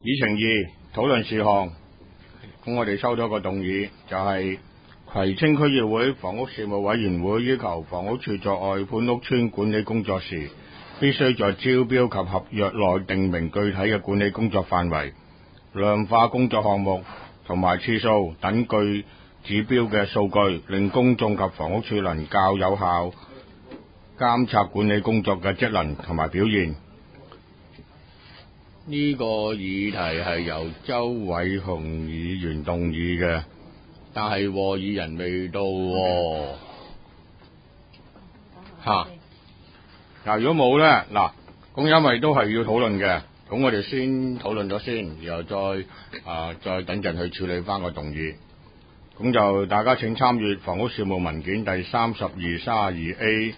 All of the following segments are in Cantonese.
議程二討論事項，咁我哋收到個動議，就係葵青區議會房屋事務委員會要求房屋署在外判屋邨管理工作時，必須在招標及合約內訂明具體嘅管理工作範圍、量化工作項目同埋次數等具指標嘅數據，令公眾及房屋署能較有效監察管理工作嘅職能同埋表現。呢個議題係由周偉雄議員動議嘅，但係議人未到喎。嗱，如果冇咧，咁因為都係要討論嘅，咁我哋先討論咗先，然後再等陣去處理翻個動議。咁就大家請參閱房屋事務文件第32A/D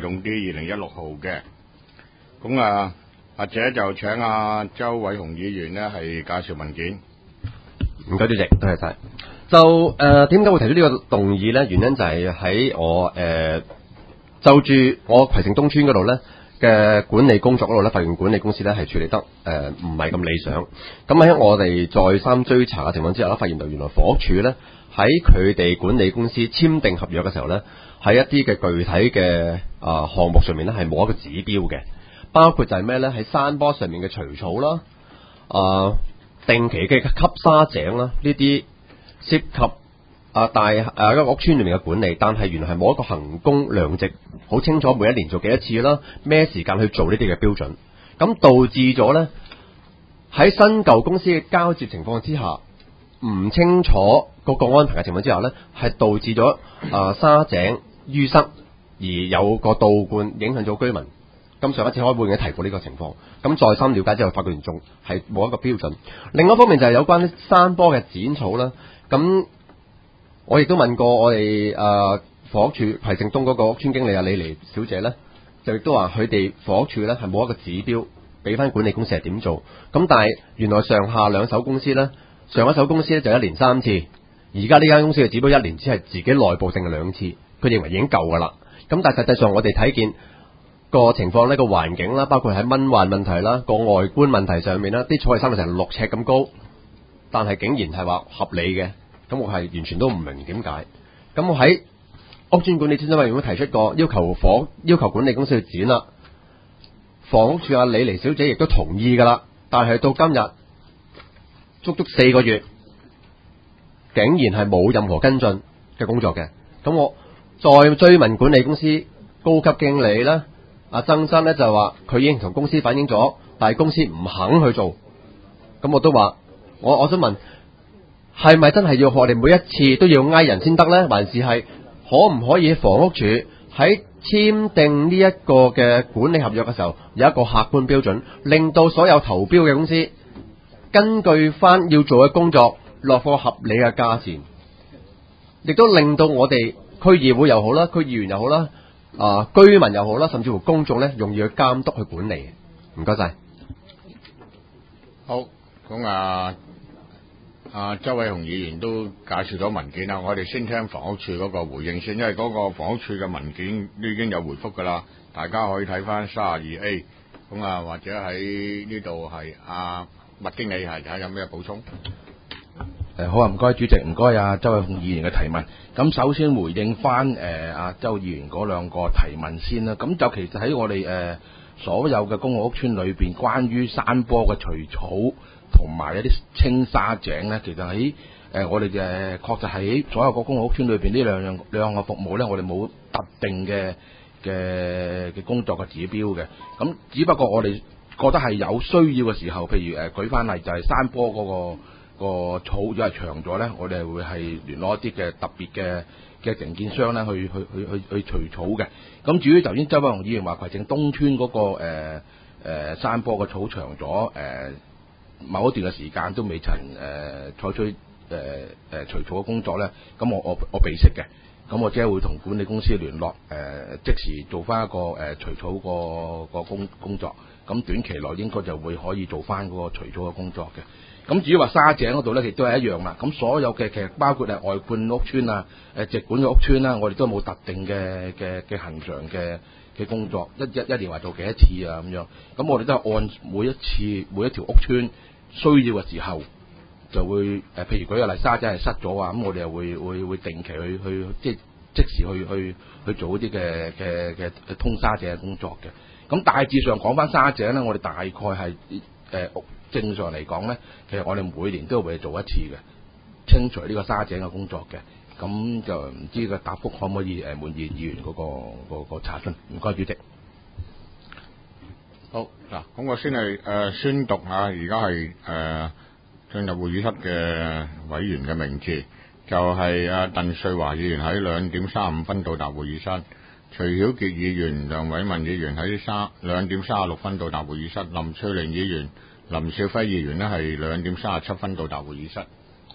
2016號嘅。咁或者就請周偉雄議員呢係介紹文件。 唔該，主席，多謝晒。就點解會提出呢個動議呢？原因就係喺我就住我葵盛東邨嗰度呢嘅管理工作嗰度呢，發現管理公司呢係處理得唔係咁理想。咁喺我哋再三追查嘅情況之下呢，發現到原來房屋署呢喺佢哋管理公司簽訂合約嘅時候呢，喺一啲嘅具體嘅項目上面呢係冇一個指標嘅。包括就係咩咧？喺山坡上面嘅除草啦，定期嘅吸沙井啦，呢啲涉及一個屋邨裏面嘅管理，但係原來係冇一個衡工量值，好清楚每一年做幾多次啦，咩時間去做呢啲嘅標準，咁導致咗咧喺新舊公司嘅交接情況之下，唔清楚個安排嘅情況之下咧，係導致咗沙井淤塞而有個倒灌，影響咗居民。咁上一次開會已經提過呢個情況，咁再三了解之後，發覺原仲係冇一個標準。另一方面就係有關山坡嘅剪草啦。咁我亦都問過我哋房屋署葵盛東嗰個屋邨經理李妮小姐咧，就亦都話佢哋房屋署咧係冇一個指標俾翻管理公司係點做。咁但係原來上下兩手公司咧，上一手公司咧就1年3次，而家呢間公司嘅指標1年只係自己內部性嘅2次，佢認為已經夠㗎啦。咁但係實際上我哋睇見個情況呢，個環境啦，包括喺蚊患問題啦，個外觀問題上面啦，啲草係生到成6尺咁高，但係竟然係話合理嘅，咁我係完全都唔明點解。咁我喺屋邨管理諮詢委員會提出過要求管理公司去剪啦，房屋署李妮小姐亦都同意㗎啦，但係到今日足4個月，竟然係冇任何跟進嘅工作嘅。咁我再追問管理公司高級經理啦。曾生咧就話佢已經同公司反映咗，但係公司唔肯去做。咁我都話我想問，係咪真係要我哋每一次都要嗌人先得呢？還是係可唔可以房屋署喺簽訂呢一個嘅管理合約嘅時候有一個客觀標準，令到所有投標嘅公司根據翻要做嘅工作落個合理嘅價錢，亦都令到我哋區議會又好啦，區議員又好啦。居民又好啦，甚至乎公眾咧，容易去監督去管理。唔該晒。 好，咁周偉雄議員都介紹咗文件啦，我哋先聽房屋署嗰個回應先，因為嗰個房屋署嘅文件都已經有回覆噶啦，大家可以睇翻32A。咁或者喺呢度係麥經理係睇有咩補充？ 好啊，唔該主席，唔該周偉雄議員嘅提問。咁首先回應翻周議員嗰兩個提問先啦。咁就其實喺我哋所有嘅公共屋邨裏邊，關於山坡嘅除草同埋一啲清沙井咧，其實喺我哋確實喺所有個公共屋邨裏邊呢兩個服務咧，我哋冇特定嘅工作嘅指標嘅。咁只不過我哋覺得係有需要嘅時候，譬如舉翻例就係山坡嗰個草如果係長咗咧，我哋會係聯絡一啲嘅特別嘅承建商咧去除草嘅。咁至於頭先周偉雄議員話葵盛東邨嗰個山坡嘅草長咗，某一段嘅時間都未曾採取除草嘅工作咧，咁我備悉嘅。咁我即係會同管理公司聯絡，即時做翻一個除草個工作。咁短期內應該就會可以做翻嗰個除草嘅工作嘅。咁至於話沙井嗰度咧，亦都係一樣啦。咁所有嘅其實包括外判屋邨直管嘅屋邨啦，我哋都冇特定嘅恆常嘅工作，一年話做幾多次咁樣。咁我哋都係按每一條屋邨需要嘅時候就會譬如舉個例，沙井係塞咗啊，咁我哋又會定期去即時去做一啲嘅通沙井嘅工作嘅。咁大致上講翻沙井咧，我哋大概係正常嚟講咧，其實我哋每年都會做一次嘅清除呢個沙井嘅工作嘅。咁就唔知個答覆可唔可以滿意議員嗰個查詢？唔該，主席。 好嗱，咁我先係宣讀下，而家係進入會議室嘅委員嘅名字，就係鄧瑞華議員喺2:35到達會議室，徐曉傑議員、梁偉文議員喺2:36到達會議室，林翠玲議員、林少輝議員呢係2:37到達會議室。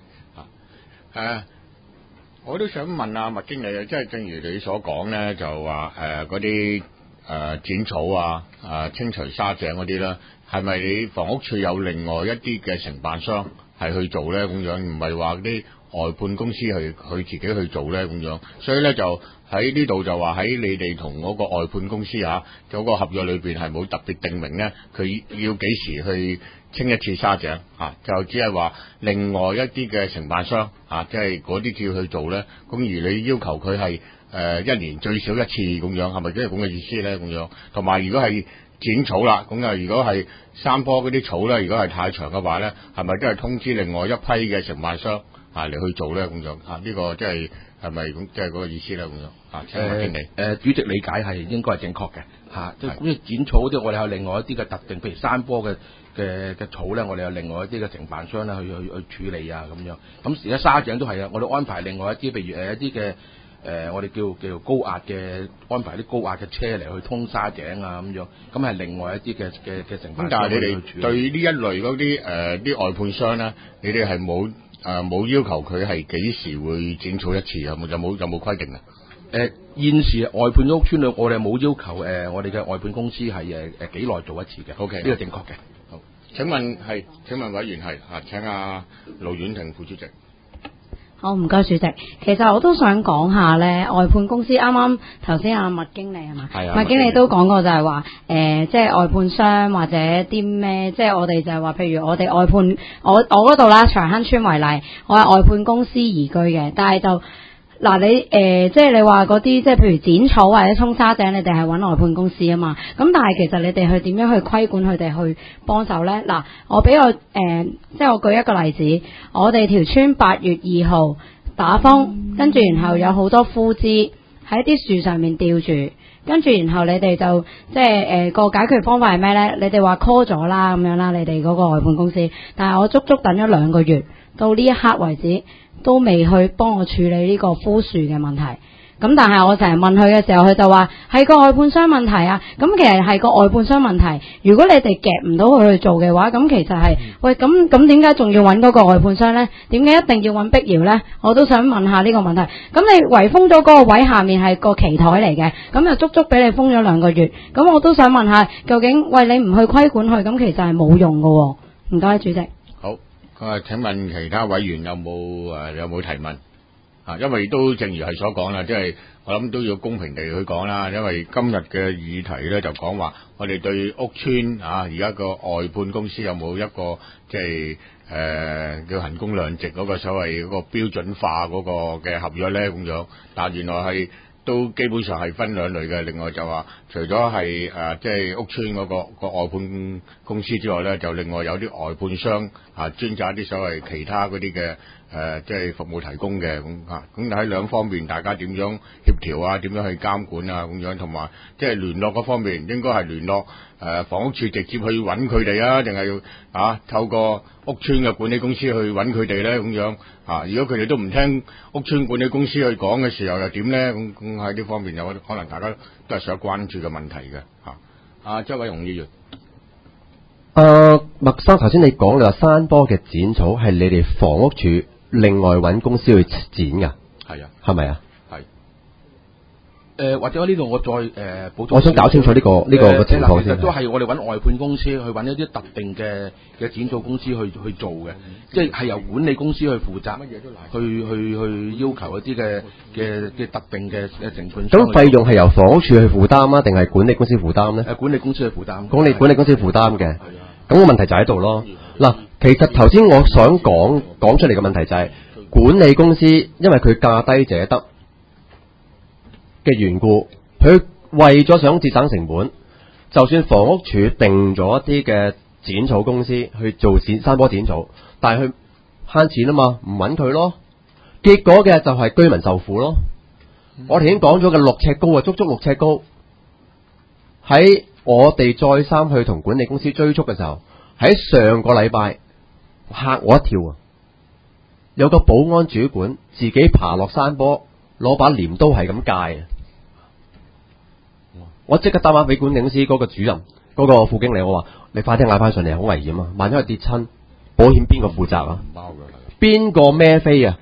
我都想問麥經理啊，即係正如你所講咧，就話嗰啲剪草清除沙井嗰啲啦，係咪你房屋署有另外一啲嘅承辦商係去做咧？咁樣唔係話啲外判公司去自己去做咧？咁樣，所以咧就喺呢度就話喺你哋同嗰個外判公司嗰個合約裏邊係冇特別定明咧，佢要幾時去清一次沙井就只係話另外一啲嘅承辦商即係嗰啲叫去做咧。咁而你要求佢係一年最少一次咁樣，係咪即係咁嘅意思咧？咁樣，同埋如果係剪草啦，咁如果係山坡嗰啲草咧，如果係太長嘅話咧，係咪都係通知另外一批嘅承辦商嚟去做咧？咁樣呢個即係係咪咁即係嗰個意思咧？咁樣請麥經理。 主席理解係應該係正確嘅即係剪草嗰啲，我哋有另外一啲嘅特定，譬如山坡嘅草咧，我哋有另外一啲嘅承辦商咧去處理咁樣。咁而家沙井都係我哋安排另外一啲，譬如一啲嘅我哋叫高壓嘅，安排啲高壓嘅車嚟去通沙井咁樣。咁係另外一啲嘅承辦商。 但係你哋對呢一類嗰啲啲外判商咧，你哋係冇要求佢係幾時會剪草一次有冇規定啊？ 現時外判屋邨我哋冇要求我哋嘅外判公司係幾耐做一次嘅。 OK， 呢個正確嘅。 好，請問委員係請阿盧婉婷副主席。 好，唔該主席。其實我都想講下咧，外判公司啱啱頭先阿麥經理係嘛？係啊。麥經理都講過就係話即係外判商或者啲咩，即係我哋就係話，譬如我哋外判我嗰度啦，長坑村為例，我係外判公司移居嘅，但係就嗱你即係你話嗰啲即係譬如剪草或者沖沙井，你哋係揾外判公司啊嘛。咁但係其實你哋去點樣去規管佢哋去幫手咧？嗱，我俾我即係我舉一個例子，我哋條村8月2號打風，跟住然後有好多枯枝喺啲樹上面吊住，跟住然後你哋就即係個解決方法係咩咧？你哋話 call 咗啦咁樣啦，你哋嗰個外判公司，但係我足足等咗2個月，到呢一刻為止都未去幫我處理呢個枯樹嘅問題。咁但係我成日問佢嘅時候，佢就話係個外判商問題啊。咁其實係個外判商問題。如果你哋夾唔到佢去做嘅話，咁其實係喂咁點解仲要揾嗰個外判商呢？點解一定要揾碧瑤呢？我都想問下呢個問題。咁你圍封咗嗰個位下面係個旗台嚟嘅，咁就足足俾你封咗2個月。咁我都想問下，究竟喂你唔去規管佢，咁其實係冇用㗎喎。唔該，主席。 好，請問其他委員有冇提問？因為都正如係所講啦，即係我諗都要公平地去講啦。因為今日嘅議題咧就講話，我哋對屋邨而家個外判公司有冇一個即係叫衡工量值嗰個所謂嗰個標準化嗰個嘅合約咧咁樣。但原來係都基本上係分兩類嘅。另外就話，除咗係即係屋邨嗰個外判公司之外咧，就另外有啲外判商專責一啲所謂其他嗰啲嘅。即係服務提供嘅咁喺兩方面，大家點樣協調點樣去監管咁樣，同埋即係聯絡嗰方面，應該係聯絡房屋署直接去揾佢哋定係要透過屋邨嘅管理公司去揾佢哋咧咁樣如果佢哋都唔聽屋邨管理公司去講嘅時候，又點咧？咁喺呢方面有可能大家都係想關注嘅問題嘅周偉雄議員。 麥生頭先你講你話山坡嘅剪草係你哋房屋署另外揾公司去剪㗎？係啊，係咪啊？係。 或者呢度我再補充。 我想搞清楚呢個情況先。 其實都係我哋揾外判公司去揾一啲特定嘅剪草公司去做嘅，即係由管理公司去負責，去要求一啲嘅特定嘅成分。 咁費用係由房屋署去負擔定係管理公司負擔咧？ 管理公司去負擔。 管理公司負擔嘅。咁個問題就喺度咯。嗱，其其實頭先我想講出嚟嘅問題就係、管理公司因為佢價低者得嘅緣故，佢為咗想節省成本，就算房屋署定咗一啲嘅剪草公司去做山坡剪草，但係佢慳錢啊嘛，唔揾佢咯，結果嘅就係居民受苦咯。我哋已經講咗嘅6尺高啊，足足6尺高。喺我哋再三去同管理公司追促嘅時候，喺上個禮拜嚇我一跳啊！有個保安主管自己爬落山坡，攞把鐮刀係咁戒啊！我即刻打電話俾管理公司嗰個主任，嗰個副經理，我話你快啲嗌翻上嚟，好危險啊！萬一佢跌親，保險邊個負責啊？邊個孭飛啊？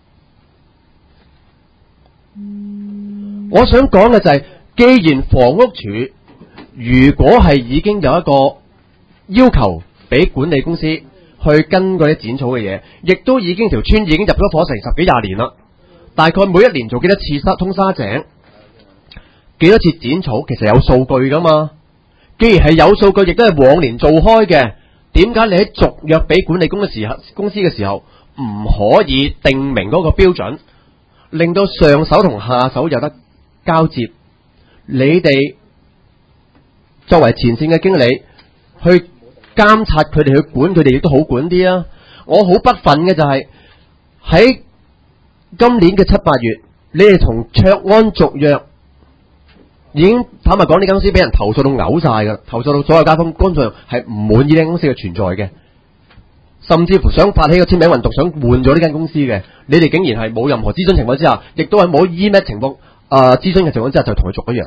我想講嘅就係，既然房屋署如果係已經有一個要求俾管理公司去跟嗰啲剪草嘅嘢，亦都已經條村已經入咗伙成10幾20年啦，大概每一年做幾多次通沙井，幾多次剪草，其實有數據噶嘛。既然係有數據，亦都係往年做開嘅，點解你喺續約俾管理公司嘅時候唔可以定明嗰個標準，令到上手同下手有得交接？你哋作為前線嘅經理去監察佢哋，去管佢哋，亦都好管啲啊！我好不忿嘅就係、喺今年嘅7、8月，你哋同卓安續約，已經坦白講，呢間公司俾人投訴到嘔晒噶，投訴到所有街坊觀眾係唔滿意呢間公司嘅存在嘅，甚至乎想發起個簽名運動，想換咗呢間公司嘅。你哋竟然係冇任何諮詢情況之下，亦都係冇 email 情況諮詢嘅情況之下，就同佢續咗約。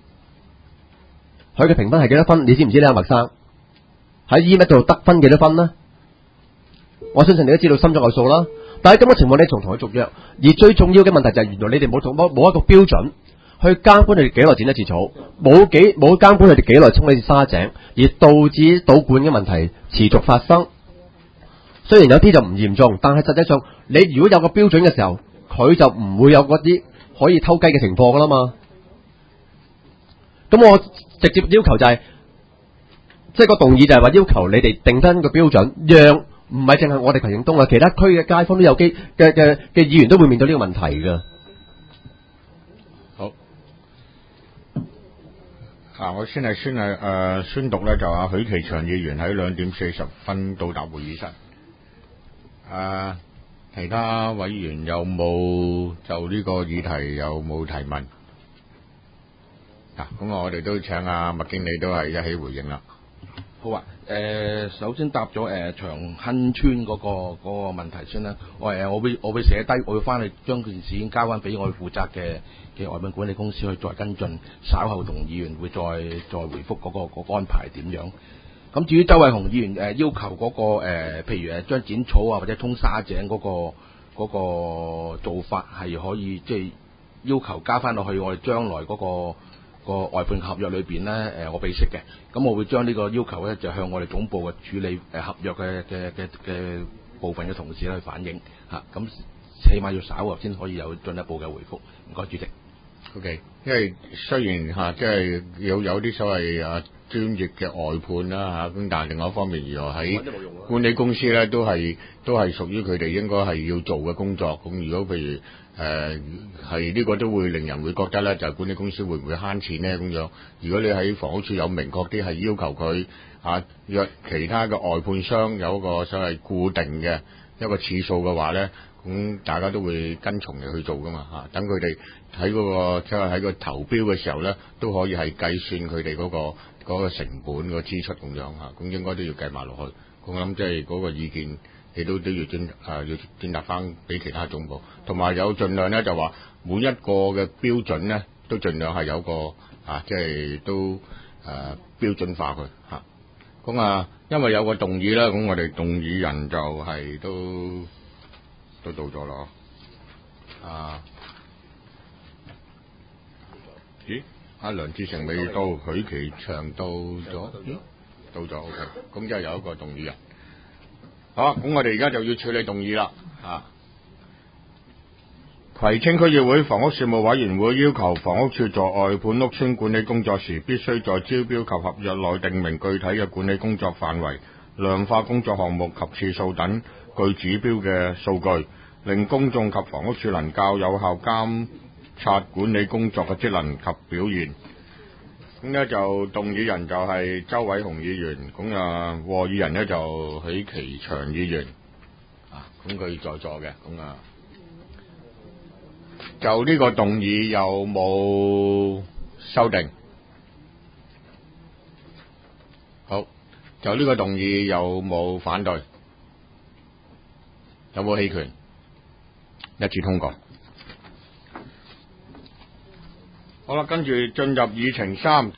佢嘅評分係幾多分？你知唔知呢？阿麥生喺 email 度得分幾多分呢？我相信你都知道心中有數啦。但係咁嘅情況，你仲同佢續約，而最重要嘅問題就係原來你哋冇一個標準去監管佢哋幾耐剪一次草，冇監管佢哋幾耐沖一次沙井，而導致倒灌嘅問題持續發生。雖然有啲就唔嚴重，但係實際上你如果有個標準嘅時候，佢就唔會有嗰啲可以偷雞嘅情況噶啦嘛。咁我直接要求就係，即係個動議就係話要求你哋定翻個標準，讓唔係淨係我哋葵盛東啊，其他區嘅街坊都有嘅議員都會面對呢個問題㗎。 好，我先宣讀咧，就阿許其祥議員喺2點40分到達會議室。其他委員有冇就呢個議題有冇提問？咁我哋都請阿麥經理都係一起回應啦。 好啊，首先答咗長亨村嗰個問題先啦。我會寫低，我會翻去將件事交翻俾我負責嘅外判管理公司去再跟進，稍後同議員會再回覆嗰個安排點樣。咁至於周偉雄議員要求嗰個譬如將剪草啊或者通沙井嗰個做法係可以即係要求加翻落去我哋將來嗰個外判合約裏邊咧，我俾識嘅。咁我會將呢個要求咧就向我哋總部嘅處理合約嘅部分嘅同事去反映嚇。咁起碼要稍後先可以有進一步嘅回覆。唔該，主席。 OK， 因為雖然即係有啲所謂專業嘅外判啦咁但係另外一方面，原來喺管理公司咧都係屬於佢哋應該係要做嘅工作。咁如果譬如係呢個都會令人會覺得咧，就係管理公司會唔會慳錢咧咁樣？如果你喺房屋署有明確啲係要求佢約其他嘅外判商有一個所謂固定嘅一個次數嘅話咧，咁大家都會跟從嚟去做噶嘛等佢哋喺嗰個即係喺個投標嘅時候咧，都可以係計算佢哋嗰個成本個支出咁樣咁應該都要計埋落去。我諗即係嗰個意見，你都要轉達翻俾其他總部，同埋有盡量咧就話每一個嘅標準咧都盡量係有個即係都標準化佢咁因為有個動議啦，咁我哋動議人就係都到咗咯。咦？阿梁志成未到，許其祥到咗，到咗 OK， 咁即係有一個動議人。好，咁我哋而家就要處理動議啦。葵青區議會房屋事務委員會要求房屋署在外判屋邨管理工作時，必須在招標及合約內訂明具體嘅管理工作範圍， 量化工作項目及次數等具指標嘅數據，令公眾及房屋署能較有效監察管理工作嘅職能及表現。咁呢就動議人就係周偉雄議員，咁和議人呢就許其祥議員，咁佢在座嘅，就呢個動議有冇修訂？好，就呢個動議有冇反對？有冇棄權？一致通過。好啦，跟住進入議程3。